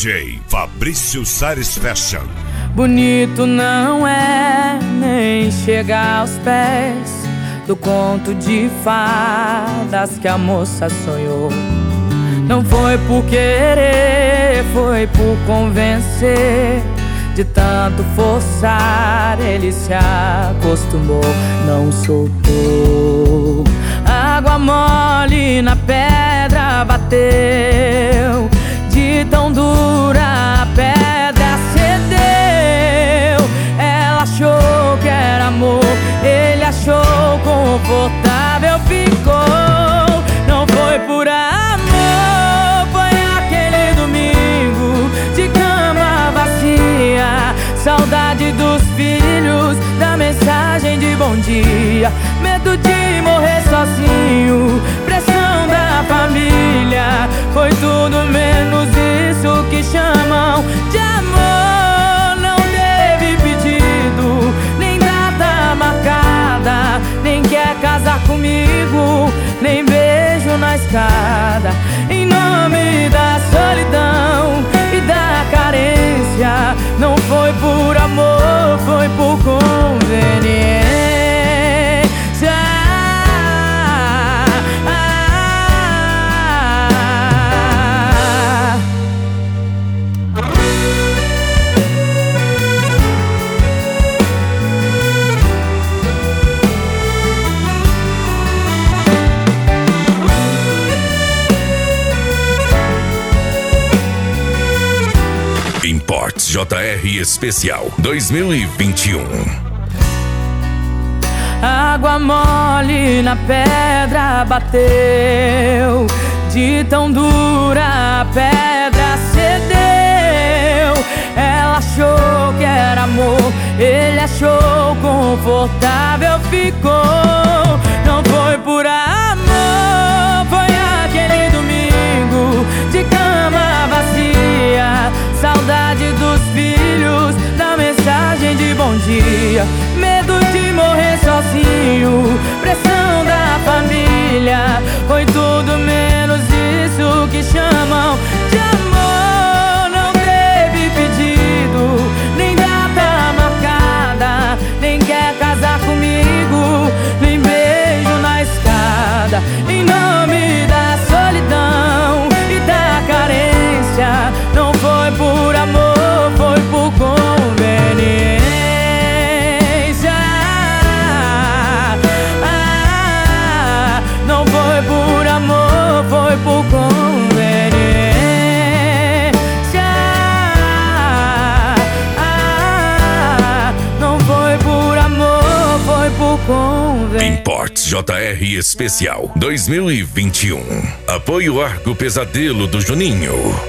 DJ Fabrício Sares Fashion. Bonito não é nem chegar aos pés do conto de fadas que a moça sonhou. Não foi por querer, foi por convencer. De tanto forçar, ele se acostumou, não soltou. Água mole na pedra bateu, de tão dura a pedra cedeu. Ela achou que era amor, ele achou confortável, ficou. Não foi por amor, foi aquele domingo de cama vazia, saudade dos filhos, da mensagem de bom dia, medo de morrer sozinho, pressão da família. Foi tudo menos isso que chamam de amor. Não teve pedido, nem data marcada, nem quer casar comigo, nem beijo na escada. Em nome da solidão e da carência, não foi por amor, foi por conveniência. Imports JR Especial 2021. Água mole na pedra bateu, de tão dura a pedra cedeu. Ela achou que era amor, ele achou confortável, ficou. Não foi por amor, foi aquele domingo de cama vazia, saudade dos filhos, da mensagem de bom dia, medo de morrer sozinho, pressão da família. Foi tudo menos isso que chamam de amor. Não teve pedido, nem data marcada, nem quer casar comigo, nem beijo na escada. Em nome da solidão e da carência, não foi por amor, foi por conveniência. Não foi por amor, foi por conveniência. Não foi por amor, foi por conveniência. Imports JR Especial 2021. Apoio Arco Pesadelo do Juninho.